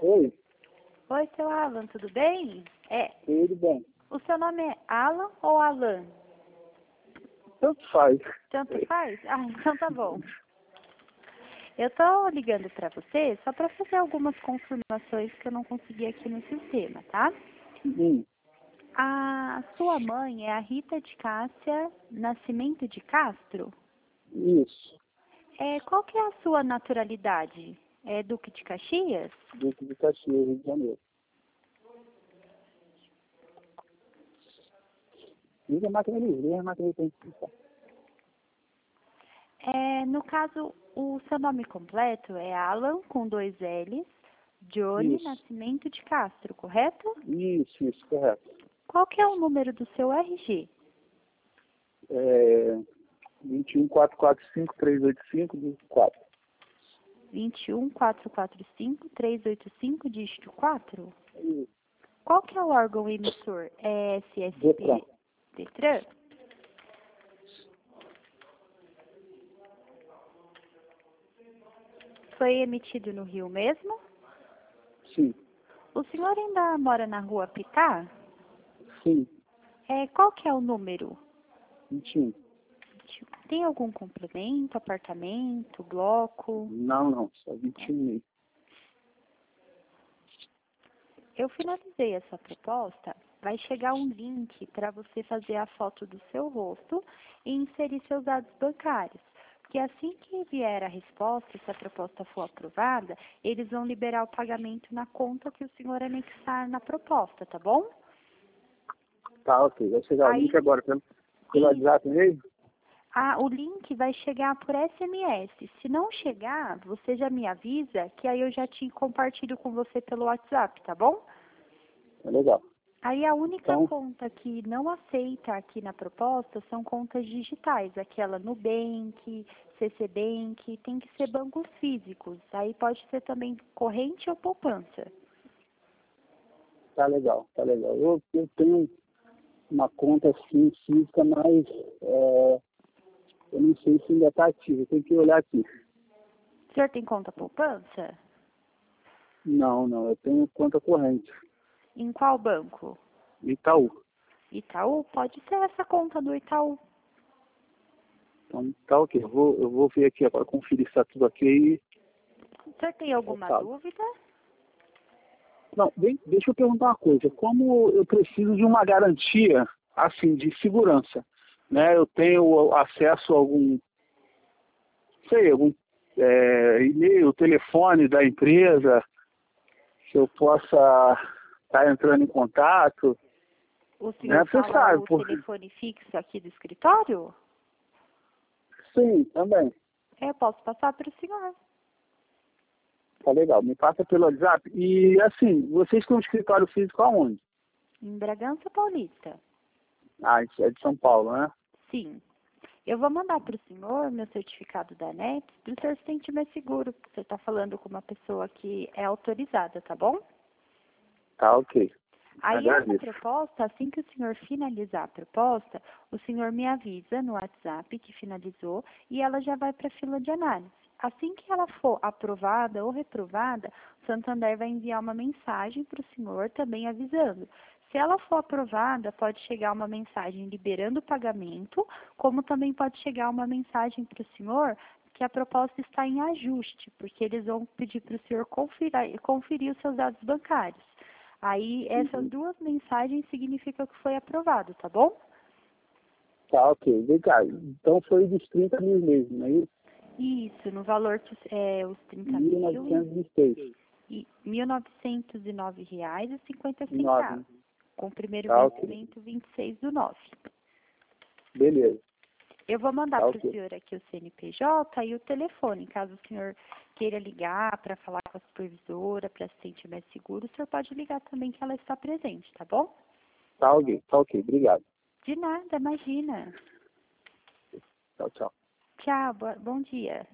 Oi, Oi, seu Alan, tudo bem? tudo bem? O seu nome é Alan ou Alan? Tanto faz. Tanto faz? Ah, então tá bom. Eu tô ligando pra você só pra fazer algumas confirmações que eu não consegui aqui no sistema, tá? Hum, A sua mãe é a Rita de Cássia Nascimento de Castro? isso, Qual que é a sua naturalidade? É Duque de Caxias? Duque de Caxias, Rio de Janeiro. Liga a máquina livre, a máquina tem que ficar. No caso, o seu nome completo é Alan, com 2 L's, Johnny Isso, Nascimento de Castro, correto? isso, correto. Qual que é o número do seu RG? É, 21445385 21445-385, dígito 4? Isso, Qual que é o órgão emissor? É Detran. SSP Detran? Foi emitido no Rio mesmo? Sim, O senhor ainda mora na rua Pitá? sim, Qual que é o número? 21. Tem algum complemento, apartamento, bloco? Não, só 21 mesmo. Eu finalizei essa proposta. Vai chegar um link para você fazer a foto do seu rosto e inserir seus dados bancários. Porque assim que vier a resposta, se a proposta for aprovada, eles vão liberar o pagamento na conta que o senhor anexar na proposta, tá bom? Tá, ok. Vai chegar o link Aí, agora pelo WhatsApp mesmo? o link vai chegar por SMS. Se não chegar, você já me avisa, que aí eu já te compartilho com você pelo WhatsApp, tá bom? É legal. Aí a única Então, conta que não aceita aqui na proposta são contas digitais, aquela Nubank, CC Bank, tem que ser bancos físicos. Aí pode ser também corrente ou poupança. tá legal, tá legal. Eu tenho uma conta assim física, mas eu não sei se ainda está ativa. Tem que olhar aqui. O senhor tem conta poupança? Não, eu tenho conta corrente. Em qual banco? Itaú. Itaú? Pode ser essa conta do Itaú. Então tá ok. Eu vou ver aqui agora, conferir se está tudo ok. O senhor tem alguma Tá. dúvida? Não, deixa eu perguntar uma coisa. Como eu preciso de uma garantia, assim, de segurança, né? Eu tenho acesso a algum e-mail, telefone da empresa, que eu possa estar entrando em contato, O né? senhor Você fala sabe, o porque... telefone fixo aqui do escritório? Sim, também. Eu posso passar para o senhor. Tá legal. Me passa pelo WhatsApp. E, assim, vocês têm um escritório físico aonde? Em Bragança Paulista. Ah, isso é de São Paulo, né? Sim. Eu vou mandar para o senhor meu certificado da ANET, para o senhor se sentir mais seguro, porque você está falando com uma pessoa que é autorizada, tá bom? Tá ok. Aí essa Agradeço. proposta, assim que o senhor finalizar a proposta, o senhor me avisa no WhatsApp que finalizou e ela já vai para a fila de análise. Assim que ela for aprovada ou reprovada, o Santander vai enviar uma mensagem para o senhor também avisando. Se ela for aprovada, pode chegar uma mensagem liberando o pagamento, como também pode chegar uma mensagem para o senhor que a proposta está em ajuste, porque eles vão pedir para o senhor conferir os seus dados bancários. Aí, essas duas mensagens significam que foi aprovado, tá bom? Tá ok. Vem cá. Então foi dos 30 mil mesmo, não é isso? Isso, no valor que os 30 mil mil novecentos e seis e R$ 1.909,50, 9. com o primeiro Tá ok. vencimento 26/9. Beleza. Eu vou mandar Tá para o ok. senhor aqui o CNPJ e o telefone. Caso o senhor queira ligar para falar com a supervisora, para se sentir mais seguro, o senhor pode ligar também que ela está presente, tá bom? Tá ok. Tá ok. Obrigado. De nada, imagina. Tchau, tchau. Tchau, bom dia.